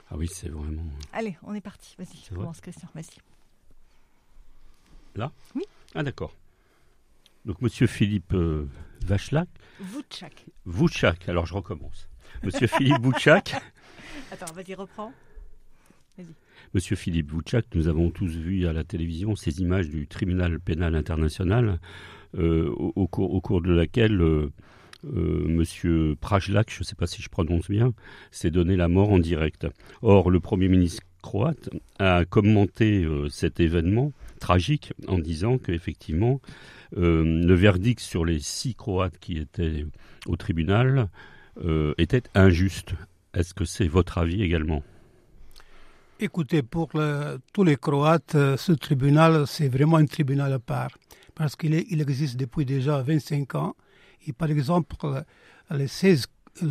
Ah oui, c'est vraiment... Allez, on est parti. Vas-y, commence Christian, vas-y. Là ? Oui. Ah d'accord. Donc Monsieur Philippe Vachlac. Vouchak, alors je recommence. Monsieur Philippe Vouchak. Attends, vas-y, reprends. Vas-y. Monsieur Philippe Vouchak, nous avons tous vu à la télévision ces images du tribunal pénal international au cours de laquelle Monsieur Prajlak, je ne sais pas si je prononce bien, s'est donné la mort en direct. Or, le Premier ministre croate a commenté cet événement tragique en disant qu'effectivement, le verdict sur les 6 Croates qui étaient au tribunal était injuste. Est-ce que c'est votre avis également ? Écoutez, pour tous les Croates, ce tribunal, c'est vraiment un tribunal à part. Parce qu'il existe depuis déjà 25 ans. Et par exemple, les 6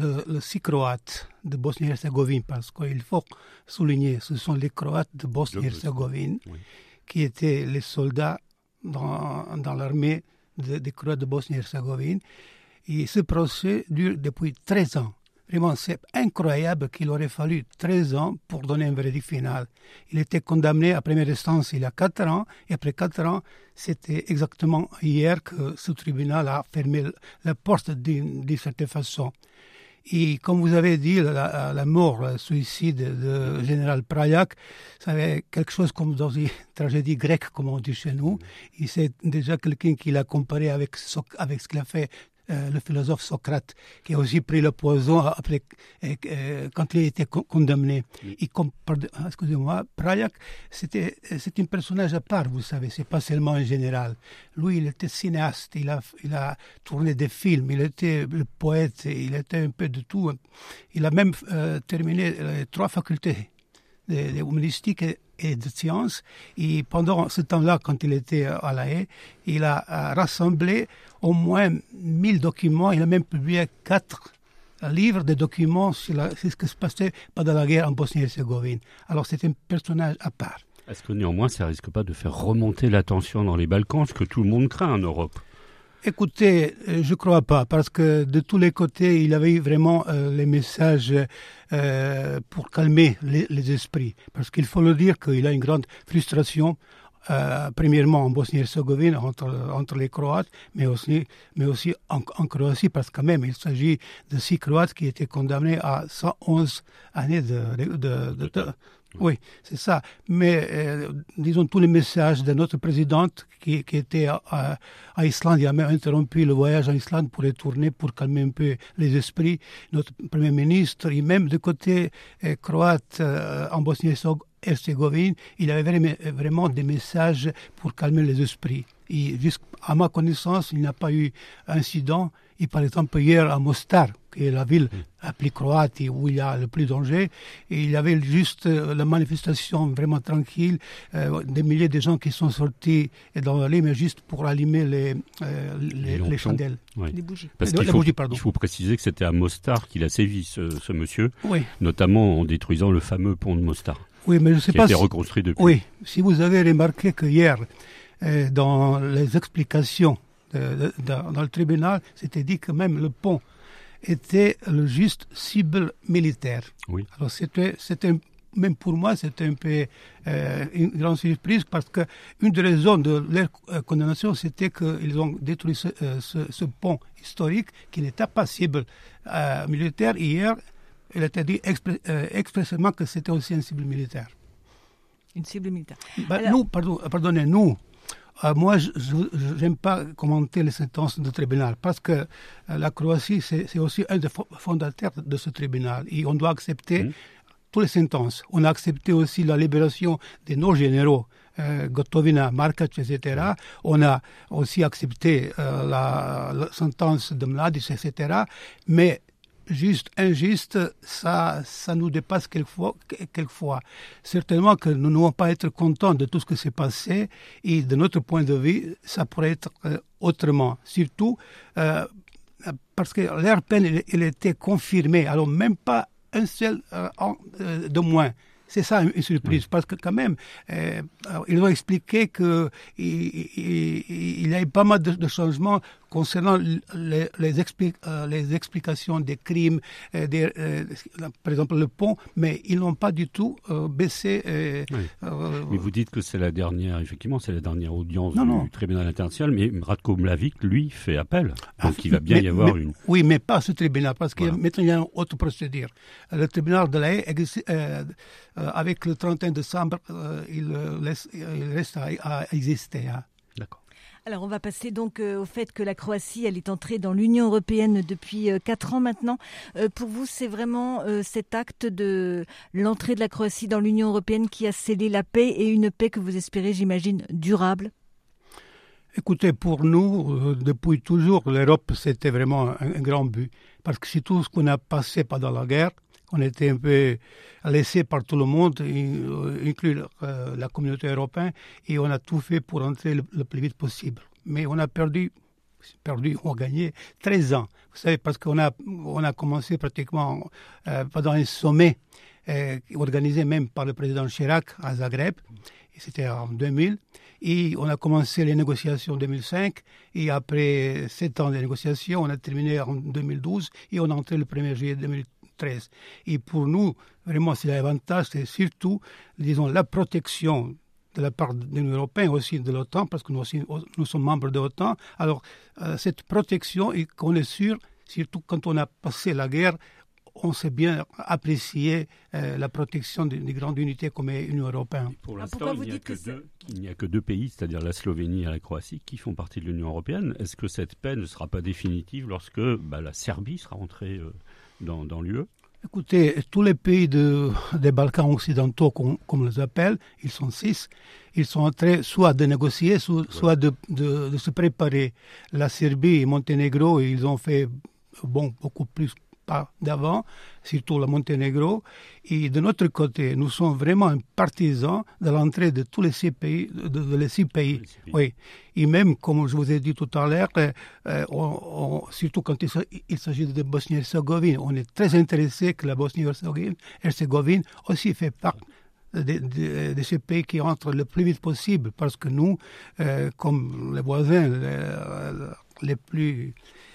Croates de Bosnie-Herzégovine, parce qu'il faut souligner, ce sont les Croates de Bosnie-Herzégovine qui étaient les soldats dans l'armée des Croates de Bosnie-Herzégovine. Et ce procès dure depuis 13 ans. Vraiment, c'est incroyable qu'il aurait fallu 13 ans pour donner un verdict final. Il était condamné à première instance il y a 4 ans, et après 4 ans, c'était exactement hier que ce tribunal a fermé la porte d'une certaine façon. Et comme vous avez dit, la mort, le suicide du général Prajlak, c'est quelque chose comme dans une tragédie grecque, comme on dit chez nous. Et c'est déjà quelqu'un qui l'a comparé avec ce qu'il a fait le philosophe Socrate, qui a aussi pris le poison après, quand il a été condamné. Et excusez-moi, Prajlak, c'est un personnage à part, vous savez, c'est pas seulement un général. Lui, il était cinéaste, il a tourné des films, il était le poète, il était un peu de tout. Il a même terminé les 3 facultés de humanistiques et de sciences. Et pendant ce temps-là, quand il était à La Haye, il a rassemblé au moins 1000 documents. Il a même publié 4 livres de documents sur ce qui se passait pendant la guerre en Bosnie-Herzégovine. Alors c'est un personnage à part. Est-ce que néanmoins ça risque pas de faire remonter la tension dans les Balkans, ce que tout le monde craint en Europe ? Écoutez, je ne crois pas, parce que de tous les côtés, il avait vraiment les messages pour calmer les esprits. Parce qu'il faut le dire qu'il y a une grande frustration, premièrement en Bosnie-Herzégovine, entre les Croates, mais aussi en Croatie, parce que quand même, il s'agit de 6 Croates qui étaient condamnés à 111 années Oui, c'est ça. Mais disons, tous les messages de notre présidente qui était à Islande, il a même interrompu le voyage en Islande pour retourner, pour calmer un peu les esprits. Notre Premier ministre, et même du côté croate en Bosnie-Herzégovine, il avait vraiment des messages pour calmer les esprits. Et jusqu'à ma connaissance, il n'y a pas eu incident. Et par exemple, hier à Mostar, qui est la ville la plus croate où il y a le plus de danger, et il y avait juste la manifestation vraiment tranquille, des milliers de gens qui sont sortis dans la rue, mais juste pour allumer les chandelles. Oui. Les bougies. Parce qu'il faut préciser que c'était à Mostar qu'il a sévi, ce monsieur, notamment en détruisant le fameux pont de Mostar. Oui, mais je ne sais pas qui a été reconstruit depuis. Oui, si vous avez remarqué que hier, dans les explications dans le tribunal, c'était dit que même le pont était le juste cible militaire. Oui. Alors c'était même pour moi, c'était un peu une grande surprise parce que une des raisons de leur condamnation, c'était qu'ils ont détruit ce pont historique qui n'était pas cible militaire. Hier, il a été dit expressément que c'était aussi une cible militaire. Une cible militaire. Nous, pardonnez-nous. Moi, je n'aime pas commenter les sentences du tribunal parce que la Croatie, c'est aussi un des fondateurs de ce tribunal. Et on doit accepter toutes les sentences. On a accepté aussi la libération de nos généraux, Gotovina, Markac, etc. On a aussi accepté la sentence de Mladic, etc. Mais injuste, ça nous dépasse quelquefois. Certainement que nous ne pouvons pas être contents de tout ce qui s'est passé et de notre point de vue, ça pourrait être autrement. Surtout parce que leur peine, elle était confirmée. Alors même pas un seul an de moins. C'est ça une surprise, parce que quand même, ils ont expliqué qu'il y a eu pas mal de changements concernant les explications des crimes, par exemple le pont, mais ils n'ont pas du tout baissé. Mais vous dites que c'est la dernière audience du tribunal international, mais Ratko Mladic, lui, fait appel. Donc il va bien y avoir une... Oui, mais pas ce tribunal, parce que maintenant il y a une autre procédure. Le tribunal de la Haye, avec le 31 décembre, il reste à exister. Hein. D'accord. Alors on va passer donc au fait que la Croatie, elle est entrée dans l'Union européenne depuis 4 ans maintenant. Pour vous, c'est vraiment cet acte de l'entrée de la Croatie dans l'Union européenne qui a scellé la paix, et une paix que vous espérez, j'imagine, durable? Écoutez, pour nous, depuis toujours, l'Europe, c'était vraiment un grand but. Parce que c'est tout ce qu'on a passé pendant la guerre. On était un peu laissé par tout le monde, inclus la communauté européenne, et on a tout fait pour entrer le plus vite possible. Mais on a on a gagné 13 ans. Vous savez, parce qu'on a commencé pratiquement pendant un sommet organisé même par le président Chirac à Zagreb, et c'était en 2000. Et on a commencé les négociations en 2005, et après 7 ans de négociations, on a terminé en 2012, et on est entré le 1er juillet 2013. Et pour nous, vraiment, c'est l'avantage, c'est surtout, disons, la protection de la part de l'Union européenne, aussi de l'OTAN, parce que nous sommes membres de l'OTAN. Alors, cette protection, et qu'on est sûr, surtout quand on a passé la guerre, on sait bien apprécier la protection des grandes unités comme l'Union européenne. Pour l'instant, il n'y a que deux pays, c'est-à-dire la Slovénie et la Croatie, qui font partie de l'Union européenne. Est-ce que cette paix ne sera pas définitive lorsque la Serbie sera entrée dans l'UE? Écoutez, tous les pays des Balkans occidentaux, comme on les appelle, ils sont 6, ils sont en train soit de négocier, soit de se préparer. La Serbie et Monténégro, ils ont fait beaucoup plus pas d'avant, surtout le Monténégro. Et de notre côté, nous sommes vraiment partisans de l'entrée de tous les 6 pays, les 6 pays. Oui. Et même, comme je vous ai dit tout à l'heure, surtout quand il s'agit de Bosnie-Herzégovine, on est très intéressé que la Bosnie-Herzégovine aussi fait partie de ces pays qui entrent le plus vite possible, parce que nous, comme les voisins les plus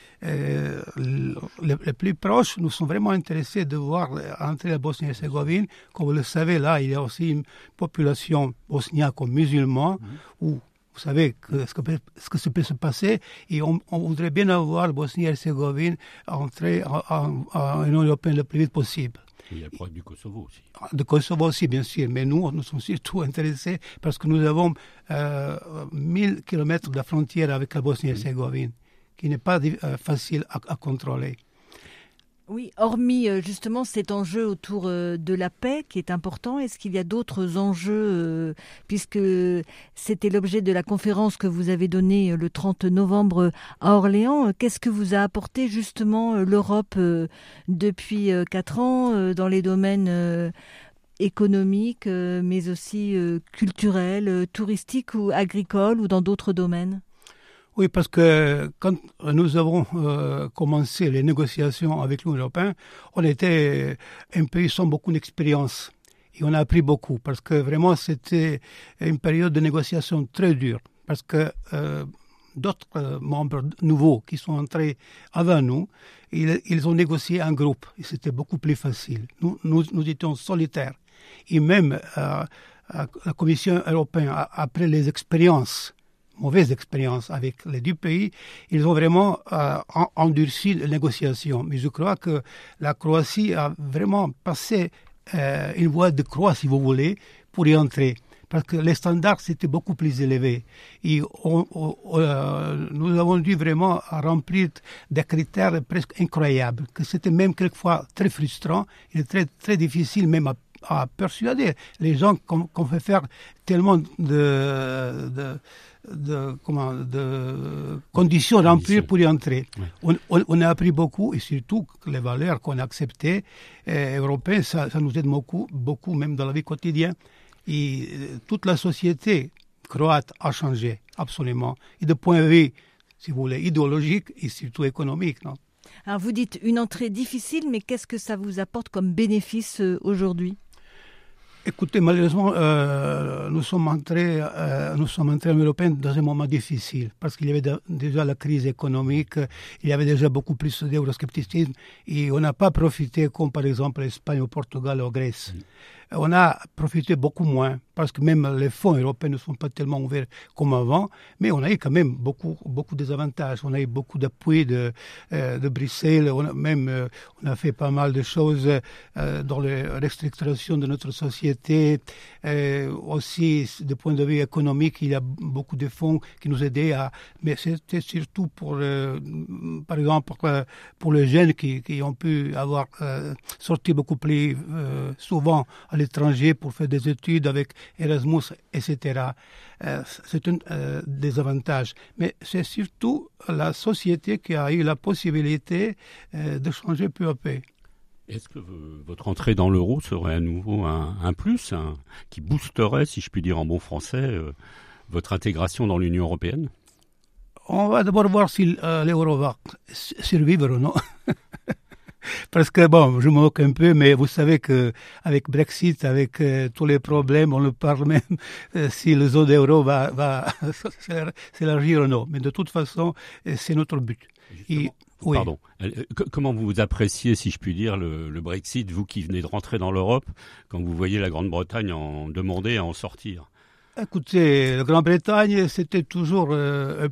proches, nous sommes vraiment intéressés de voir entrer la Bosnie-Herzégovine. Comme vous le savez, là, il y a aussi une population bosniaque comme musulmane, où vous savez ce que ça peut se passer, et on voudrait bien avoir la Bosnie-Herzégovine entrer en Union européenne le plus vite possible. Et il y a le problème du Kosovo aussi. Du Kosovo aussi, bien sûr, mais nous sommes surtout intéressés parce que nous avons 1000 kilomètres de frontière avec la Bosnie-Herzégovine, qui n'est pas facile à contrôler. Oui, hormis justement cet enjeu autour de la paix qui est important, est-ce qu'il y a d'autres enjeux, puisque c'était l'objet de la conférence que vous avez donnée le 30 novembre à Orléans, qu'est-ce que vous a apporté justement l'Europe depuis 4 ans dans les domaines économiques, mais aussi culturels, touristiques ou agricoles, ou dans d'autres domaines ? Oui, parce que quand nous avons commencé les négociations avec l'Union européenne, on était un pays sans beaucoup d'expérience. Et on a appris beaucoup, parce que vraiment c'était une période de négociation très dure. Parce que d'autres membres nouveaux qui sont entrés avant nous, ils ont négocié en groupe. Et c'était beaucoup plus facile. Nous étions solitaires. Et même la Commission européenne, après les mauvaises expériences avec les 2 pays, ils ont vraiment endurci les négociations. Mais je crois que la Croatie a vraiment passé une voie de croix, si vous voulez, pour y entrer. Parce que les standards, c'était beaucoup plus élevé. Et nous avons dû vraiment remplir des critères presque incroyables, que c'était même quelquefois très frustrant et très, très difficile même à persuader les gens qu'on fait faire tellement de conditions remplies pour y entrer. Ouais. On a appris beaucoup, et surtout que les valeurs qu'on a acceptées européennes, ça nous aide beaucoup, même dans la vie quotidienne. Et toute la société croate a changé, absolument. Et de point de vue, si vous voulez, idéologique et surtout économique, non ? Alors vous dites une entrée difficile, mais qu'est-ce que ça vous apporte comme bénéfice aujourd'hui ? Écoutez, malheureusement, nous sommes entrés en Europe dans un moment difficile parce qu'il y avait déjà la crise économique, il y avait déjà beaucoup plus d'euroscepticisme et on n'a pas profité comme par exemple l'Espagne, au Portugal, ou Grèce. On a profité beaucoup moins parce que même les fonds européens ne sont pas tellement ouverts comme avant, mais on a eu quand même beaucoup de désavantages. On a eu beaucoup d'appui de Bruxelles, on a fait pas mal de choses dans la restructuration de notre société. Aussi, du point de vue économique, il y a beaucoup de fonds qui nous aidaient mais c'était surtout par exemple, pour les jeunes qui ont pu avoir sorti beaucoup plus souvent à l'étranger pour faire des études avec Erasmus, etc. C'est un désavantage. Mais c'est surtout la société qui a eu la possibilité de changer peu à peu. Est-ce que votre entrée dans l'euro serait à nouveau un plus, qui boosterait, si je puis dire en bon français, votre intégration dans l'Union européenne ? On va d'abord voir si l'euro va survivre ou non. Parce que, bon, je me moque un peu, mais vous savez qu'avec Brexit, avec tous les problèmes, on ne parle même si le zone euro va s'élargir ou non. Mais de toute façon, c'est notre but. Oui. Pardon. Comment vous appréciez, si je puis dire, le Brexit, vous qui venez de rentrer dans l'Europe, quand vous voyez la Grande-Bretagne en demander à en sortir ? Écoutez, la Grande-Bretagne, c'était toujours un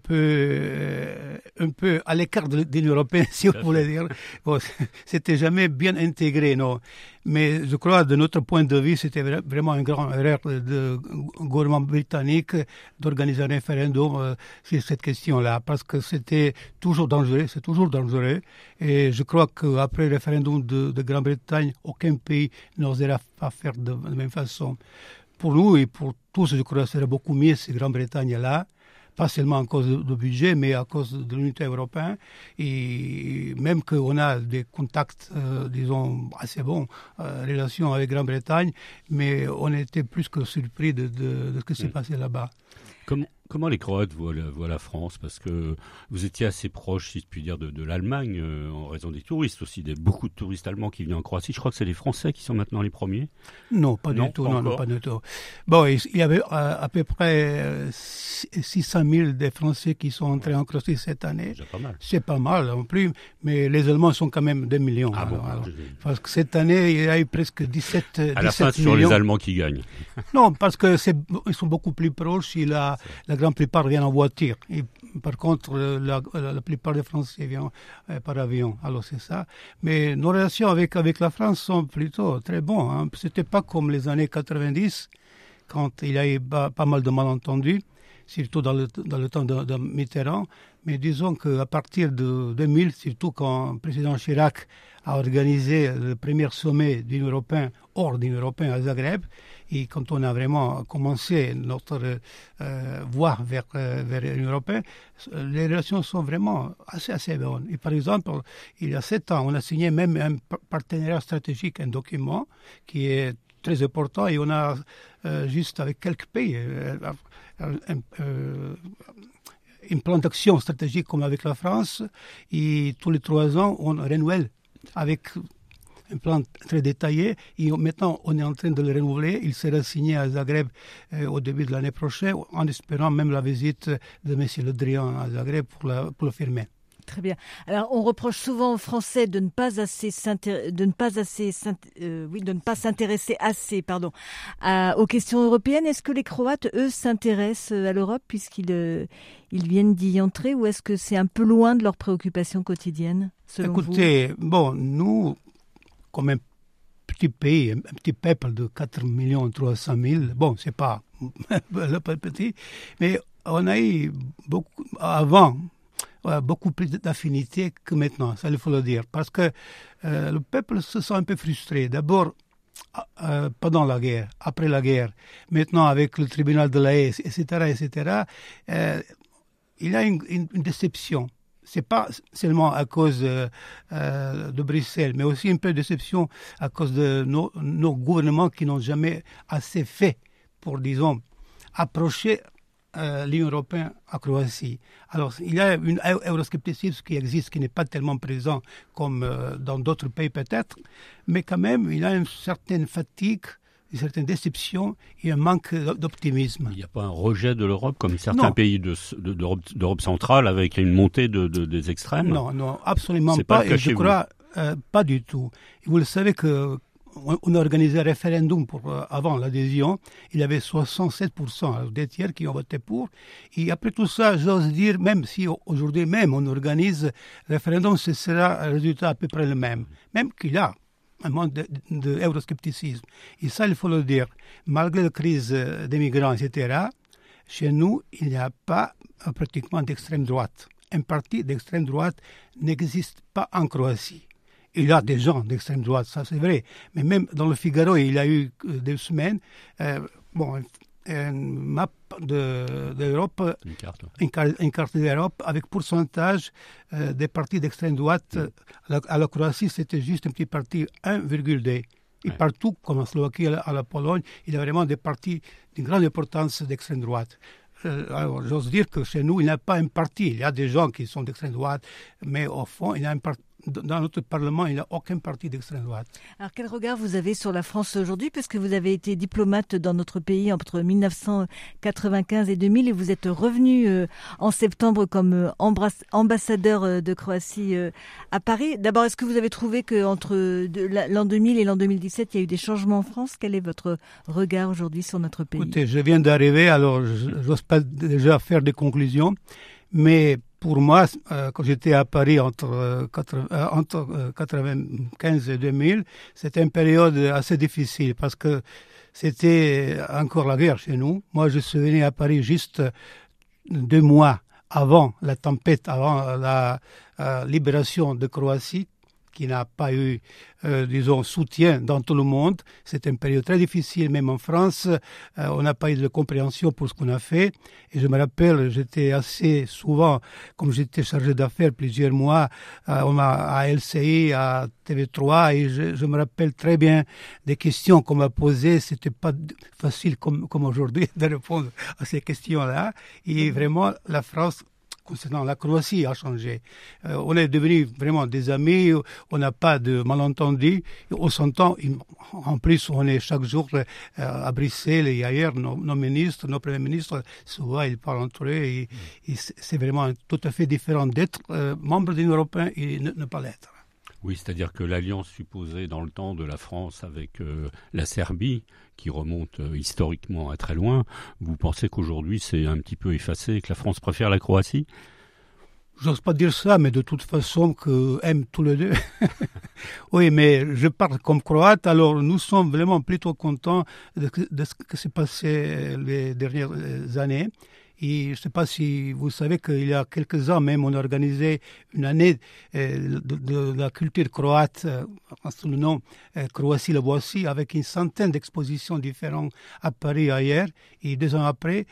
peu à l'écart de l'Union européenne, si vous voulez dire. Bon, c'était jamais bien intégré, non. Mais je crois, de notre point de vue, c'était vraiment une grande erreur du gouvernement britannique d'organiser un référendum sur cette question-là, parce que c'était toujours dangereux, c'est toujours dangereux. Et je crois qu'après le référendum de Grande-Bretagne, aucun pays n'osera pas faire de la même façon. Pour nous et pour tous, je crois que ce serait beaucoup mieux cette Grande-Bretagne-là, pas seulement à cause du budget, mais à cause de l'unité européenne. Et même qu'on a des contacts, disons, assez bons, relations avec Grande-Bretagne, mais on était plus que surpris de ce qui s'est passé là-bas. Comment les Croates voient la France ? Parce que vous étiez assez proche, si je puis dire, de l'Allemagne, en raison des touristes aussi, beaucoup de touristes allemands qui viennent en Croatie. Je crois que c'est les Français qui sont maintenant les premiers. Non, pas du tout. Non, pas du tout. Bon, il y avait à peu près 600 000 des Français qui sont entrés en Croatie cette année. C'est pas mal. C'est pas mal non plus, mais les Allemands sont quand même 2 millions. Parce que cette année, il y a eu presque 17 millions. À la fin, c'est sur les Allemands qui gagnent. Non, parce que ils sont beaucoup plus proches. La grande plupart viennent en voiture. Et par contre, la plupart des Français viennent par avion. Alors c'est ça. Mais nos relations avec la France sont plutôt très bonnes. Hein. C'était pas comme les années 90, quand il y a eu pas mal de malentendus, surtout dans le temps de Mitterrand. Mais disons qu'à partir de 2000, surtout quand le président Chirac a organisé le premier sommet d'Union européenne, hors d'Union européenne à Zagreb, et quand on a vraiment commencé notre voie vers l'Union européenne, les relations sont vraiment assez bonnes. Et par exemple, il y a 7 ans, on a signé même un partenariat stratégique, un document qui est très important, et on a juste avec quelques pays un plan d'action stratégique comme avec la France, et tous les 3 ans, on renouvelle avec un plan très détaillé, et maintenant on est en train de le renouveler. Il sera signé à Zagreb au début de l'année prochaine, en espérant même la visite de M. Le Drian à Zagreb pour le firmer. Très bien. Alors, on reproche souvent aux Français de ne pas s'intéresser assez, aux questions européennes. Est-ce que les Croates, eux, s'intéressent à l'Europe puisqu'ils viennent d'y entrer, ou est-ce que c'est un peu loin de leurs préoccupations quotidiennes, selon Écoutez, nous, comme un petit pays, un petit peuple de 4 300 000, c'est pas le petit, mais on a eu beaucoup plus d'affinités que maintenant, ça il faut le dire, parce que le peuple se sent un peu frustré. D'abord, pendant la guerre, après la guerre, maintenant avec le tribunal de la Haye, etc., il y a une déception. C'est pas seulement à cause de Bruxelles, mais aussi un peu de déception à cause de nos gouvernements qui n'ont jamais assez fait pour, disons, approcher l'Union européenne à Croatie. Alors, il y a une euroscepticisme qui existe, qui n'est pas tellement présent comme dans d'autres pays peut-être, mais quand même, il y a une certaine fatigue une certaine déception et un manque d'optimisme. Il n'y a pas un rejet de l'Europe comme certains pays d'Europe centrale avec une montée des extrêmes? Non, absolument pas. Et je crois pas du tout. Et vous le savez que on a organisé un référendum avant l'adhésion. Il y avait 67%, des tiers qui ont voté pour. Et après tout ça, j'ose dire, même si aujourd'hui même on organise le référendum, ce sera un résultat à peu près le même. Même qu'il y a un monde d'euroscepticisme. Et ça, il faut le dire. Malgré la crise des migrants, etc., chez nous, il n'y a pas pratiquement d'extrême droite. Un parti d'extrême droite n'existe pas en Croatie. Il y a des gens d'extrême droite, ça c'est vrai. Mais même dans le Figaro, il y a eu 2 semaines, une map d'Europe, une carte d'Europe avec pourcentage des partis d'extrême droite. À la Croatie, c'était juste un petit parti 1,2. Et partout, comme en Slovaquie, à la Pologne, il y a vraiment des partis d'une grande importance d'extrême droite. Alors, j'ose dire que chez nous, il n'y a pas un parti. Il y a des gens qui sont d'extrême droite, mais au fond, il y a un parti. Dans notre Parlement, il n'y a aucun parti d'extrême droite. Alors, quel regard vous avez sur la France aujourd'hui, puisque vous avez été diplomate dans notre pays entre 1995 et 2000, et vous êtes revenu en septembre comme ambassadeur de Croatie à Paris. D'abord, est-ce que vous avez trouvé qu'entre l'an 2000 et l'an 2017, il y a eu des changements en France? Quel est votre regard aujourd'hui sur notre pays? Écoutez, je viens d'arriver, alors je n'ose pas déjà faire des conclusions, mais pour moi, quand j'étais à Paris entre 1995 et 2000, c'était une période assez difficile parce que c'était encore la guerre chez nous. Moi, je suis venu à Paris juste 2 mois avant la tempête, avant la libération de Croatie, qui n'a pas eu, soutien dans tout le monde. C'était une période très difficile, même en France. On n'a pas eu de compréhension pour ce qu'on a fait. Et je me rappelle, j'étais assez souvent, comme j'étais chargé d'affaires plusieurs mois, à LCI, à TV3, et je me rappelle très bien des questions qu'on m'a posées. C'était pas facile comme aujourd'hui de répondre à ces questions-là. Et vraiment, la France, concernant la Croatie, a changé. On est devenus vraiment des amis, on n'a pas de malentendus, on s'entend. En plus, on est chaque jour à Bruxelles et ailleurs, nos ministres, nos premiers ministres, souvent ils parlent entre eux et c'est vraiment tout à fait différent d'être membre de l'Union européenne et ne pas l'être. Oui, c'est-à-dire que l'alliance supposée dans le temps de la France avec la Serbie, qui remonte historiquement à très loin, vous pensez qu'aujourd'hui c'est un petit peu effacé et que la France préfère la Croatie? J'ose pas dire ça, mais de toute façon, aiment tous les deux. Oui, mais je parle comme croate, alors nous sommes vraiment plutôt contents de ce qui s'est passé les dernières années. Et je ne sais pas si vous savez qu'il y a quelques ans même, on a organisé une année de la culture croate, sous le nom Croatie-la-Boissy, avec une centaine d'expositions différentes à Paris et ailleurs. Et 2 ans après,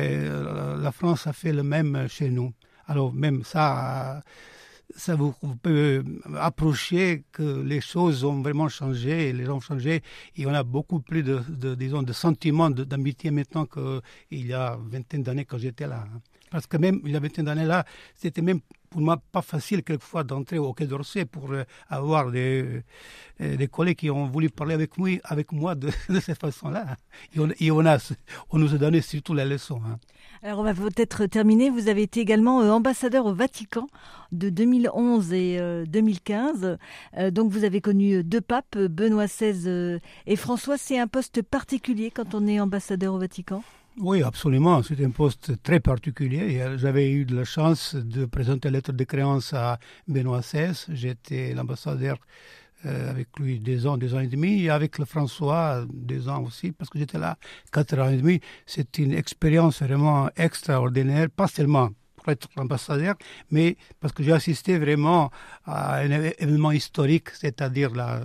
la France a fait le même chez nous. Alors même ça vous peut approcher que les choses ont vraiment changé, les gens ont changé, et on a beaucoup plus de sentiments d'amitié maintenant qu'il y a 20 d'années quand j'étais là. Parce que même il y a 20 d'années là, c'était même pour moi pas facile quelquefois d'entrer au Quai d'Orsay pour avoir des collègues qui ont voulu parler avec moi de cette façon-là. Et on nous a donné surtout la leçon. Alors on va peut-être terminer. Vous avez été également ambassadeur au Vatican de 2011 et 2015. Donc vous avez connu 2 papes, Benoît XVI et François. C'est un poste particulier quand on est ambassadeur au Vatican? Oui, absolument. C'est un poste très particulier. J'avais eu de la chance de présenter la lettre de créance à Benoît XVI. J'étais l'ambassadeur avec lui 2 ans et demi, et avec le François 2 ans aussi, parce que j'étais là 4 ans et demi. C'est une expérience vraiment extraordinaire, pas seulement pour être ambassadeur, mais parce que j'ai assisté vraiment à un événement historique, c'est-à-dire la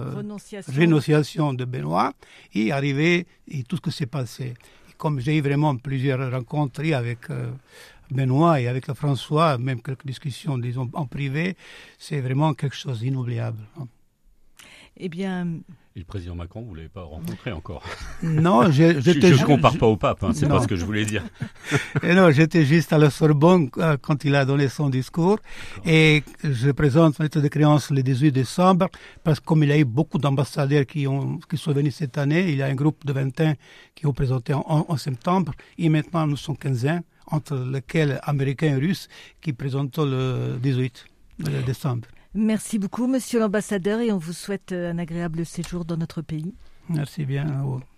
renonciation de Benoît, et tout ce qui s'est passé. Et comme j'ai eu vraiment plusieurs rencontres avec Benoît et avec le François, même quelques discussions, disons, en privé, c'est vraiment quelque chose d'inoubliable. Eh bien, Et le président Macron, vous ne l'avez pas rencontré encore? Non, je ne compare pas au pape, c'est non. pas ce que je voulais dire. Et non, j'étais juste à la Sorbonne quand il a donné son discours. Et je présente ma lettre de créance le 18 décembre, parce que comme il y a eu beaucoup d'ambassadeurs qui sont venus cette année, il y a un groupe de 21 qui ont présenté en septembre, et maintenant nous sommes 15, entre lesquels Américains et Russes, qui présentent le 18 décembre. Merci beaucoup, monsieur l'ambassadeur, et on vous souhaite un agréable séjour dans notre pays. Merci bien à vous.